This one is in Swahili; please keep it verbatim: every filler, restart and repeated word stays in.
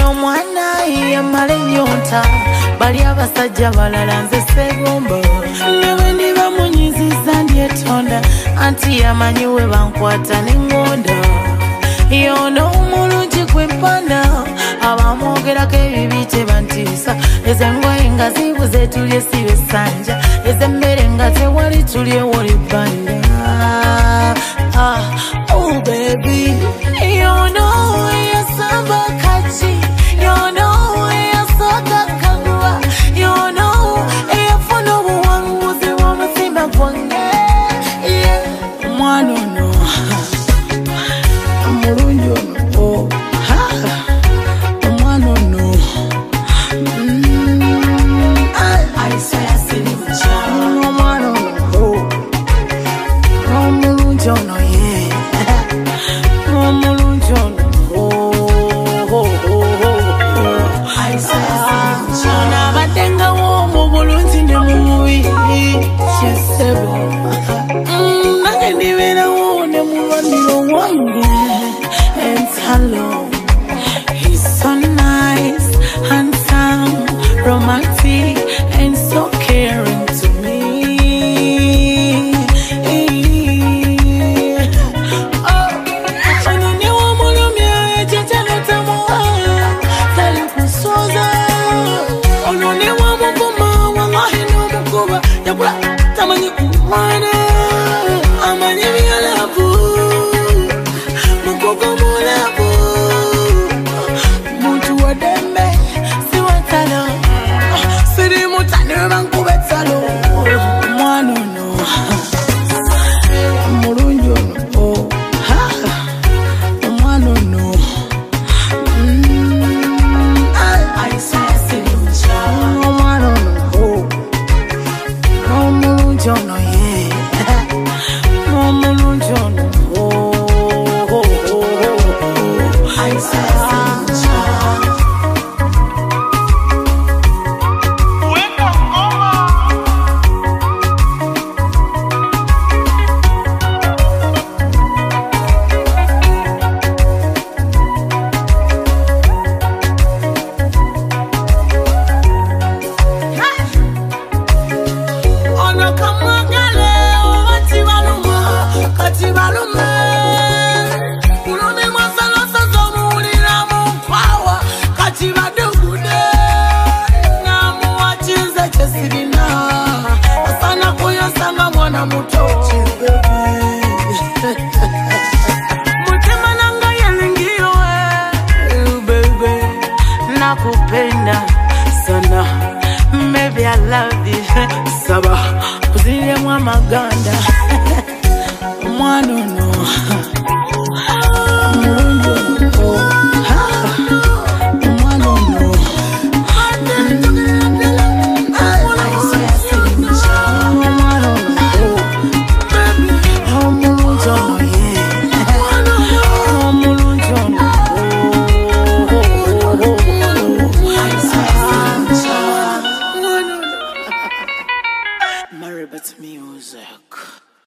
ono mwana yamale nyota bali abasajja balala nze segomba newe ndiba munyiziza ndyetonda anti yamanyiwe bankwata n'engonda yono omulungi kwempanda abamwogerako ebibi tebantiisa ezengoye nga zibuze tulye sibe sanja ezemmere nga tewali tulye woli bbanda ah, oh baby yono yasamba kaki yono yasoka kagwa yono eyafuna obuwanguzi bw'omutima gwange yeah. Mwana ono mulungi ono oh. Omwana ono omwana ono omulungi ono ye omulungi ono abadde nga woomu bulungi ne mu mubiri kyesebo nange ndibeerawo ne mulwaniro wange entalo. He's so nice, handsome, romantic, and so caring to me. Oh, onone wa mulumya ekyetano tamuwa tali kusoza onone wa mukuma wallahi n'omukuba yakula tamanyi kumwana amanyi byalavu mukogo mulavu muntu wadembe siwatalo siri mutane bankubetsalo mwana ono mulungi ono oh. Omwana ono omwana ono omulungi ono ye omulungi ono nakupenda sana, maybe I love you saba uzile mwa maganda mwana no